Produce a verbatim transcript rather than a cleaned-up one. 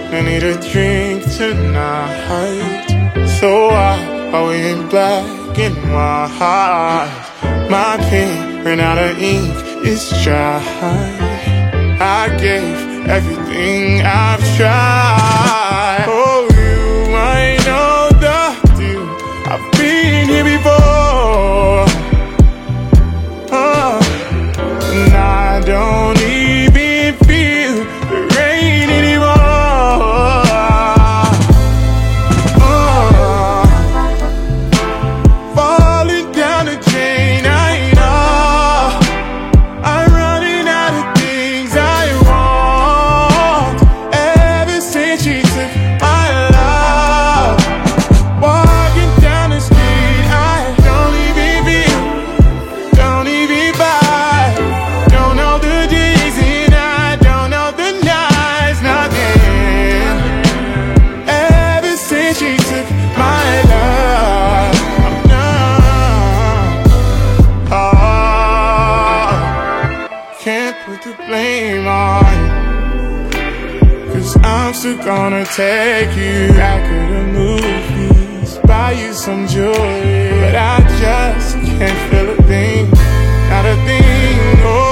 I need a drink tonight. So why are we in black and white? My pen ran out of ink, it's dry. I gave everything I've tried. Oh, you might know the deal. I've been here before. Oh, and I don't even feel the rain anymore. Oh, falling down the drain, I know. I'm running out of things I want. Ever since you took my love, walking down the street, I don't even feel, don't even buy. Don't know the days and I don't know the nights, nothing. Ever since you took my love, I'm numb. Oh, can't put the blame on you, 'cause I'm still gonna take you back to the movies, buy you some jewelry, but I just can't feel a thing, not a thing. Oh,